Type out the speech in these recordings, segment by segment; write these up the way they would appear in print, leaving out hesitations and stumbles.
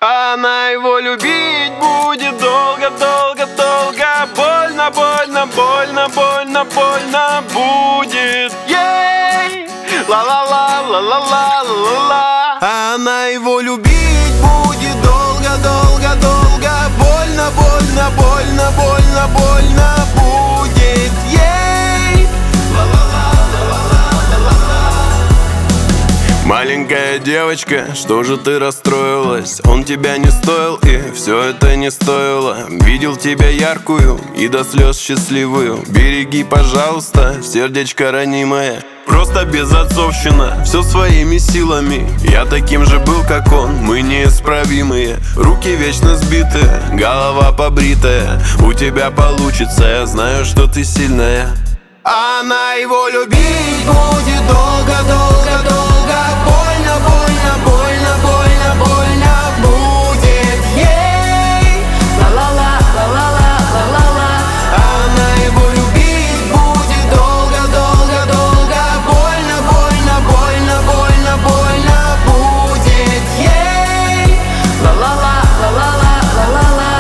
Она его любить будет долго, долго, долго. Больно, больно, больно, больно, больно будет ей. Ла-ла-ла, ла-ла-ла, ла-ла-ла. Она его любить будет долго, долго, долго. Больно, больно, больно, больно, больно будет ей. Ла-ла-ла, ла-ла-ла, ла-ла-ла. Маленькая девочка, что же ты расстроилась? Он тебя не стоил, и все это не стоило. Видел тебя яркую и до слез счастливую. Береги, пожалуйста, сердечко ранимое. Просто безотцовщина, все своими силами. Я таким же был, как он, мы неисправимые. Руки вечно сбитые, голова побритая. У тебя получится, я знаю, что ты сильная. Она его любить будет долго, долго, долго. Больно, больно, больно, больно, больно будет ей. Ла-ла-ла, ла-ла-ла, ла-ла-ла. Она его любить будет долго, долго, долго. Больно, больно, больно, больно, больно будет ей. Ла-ла-ла, ла-ла-ла, ла-ла-ла.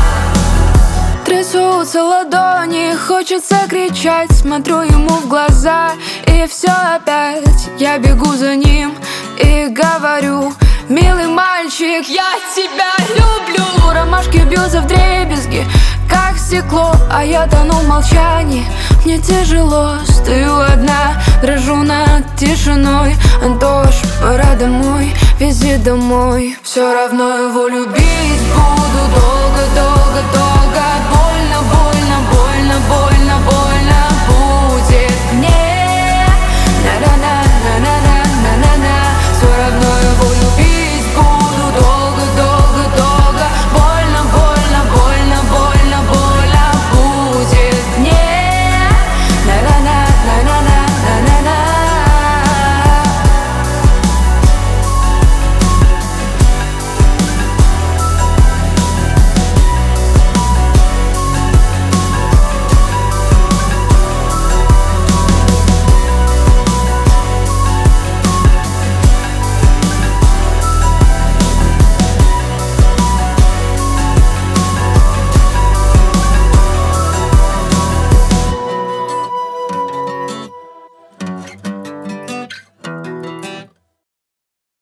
Трясутся ладони, хочется кричать. Смотрю ему в глаза, и все опять. Я бегу за ним и говорю: милый мальчик, я тебя люблю. Ромашки бьются вдребезги, как стекло, а я тону в молчании. Мне тяжело, стою одна, дрожу над тишиной. Антош, пора домой, вези домой. Все равно его любить буду.